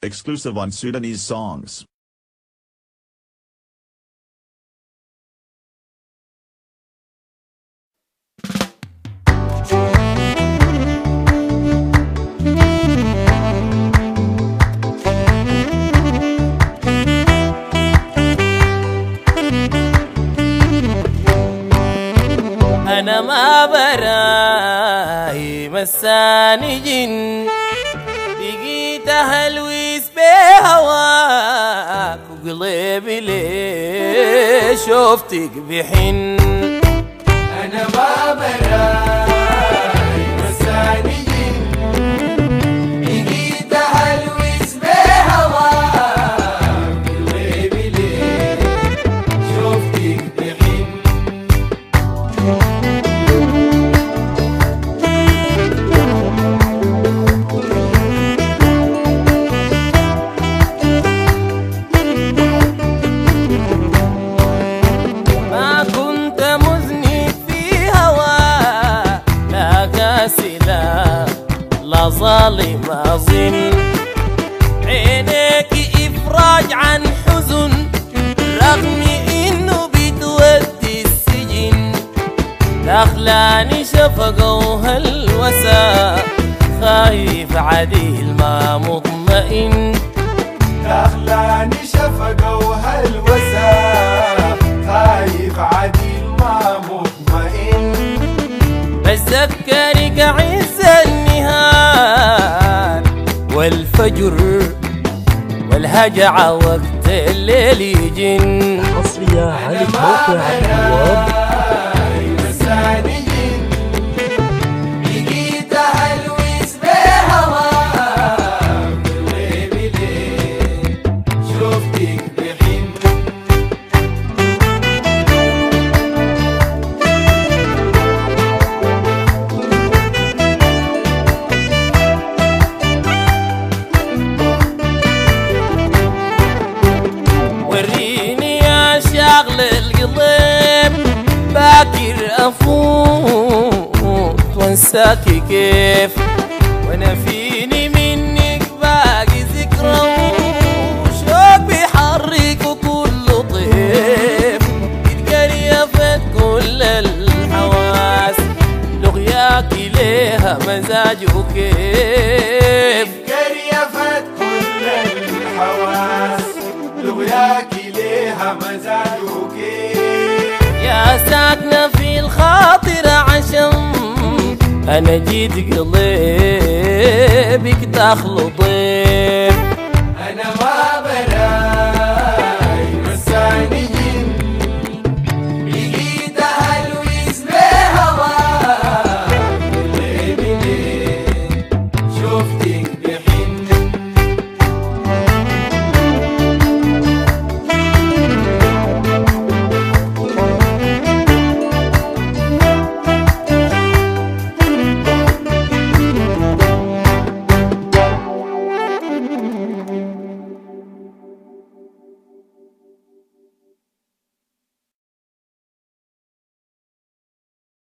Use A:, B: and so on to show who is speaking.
A: Exclusive on Sudanese songs.
B: أنا ما براي مساني جن بقيت هلويس بهواك وقلبي ليه شوفتك بحن.
C: أنا ما براي مساني جن بقيت هلويس بهواك وقلبي ليه شوفتك بحن.
B: لا ظالم أظن عينيك إفراج عن حزن رغم إنه بتودي السجن. دخلاني شفقة وهلوسة خايف عديل ما مطمئن.
C: دخلاني شفقة وهلوسة خايف عديل ما مطمئن.
B: بس ذكرك عز النهار والفجر والهجع وقت الليل يجن.
D: حصرية على موقع الجواب.
C: مساني جن بقيت هلوس بهواك وقلبي ليه شوفتك بحن.
B: شغل القلب باكر افوت وانساكي كيف وانا فيني منك باقي ذكرى وشوق بيحرك كل طيف. اتكريفت كل الحواس لغياكي ليها مزاج وكيف.
C: اتكريفت كل الحواس لغياكي ليها مزاج وكيف.
B: يا ساكنة في الخاطر عشم أنا جيت قلبك تخلطين.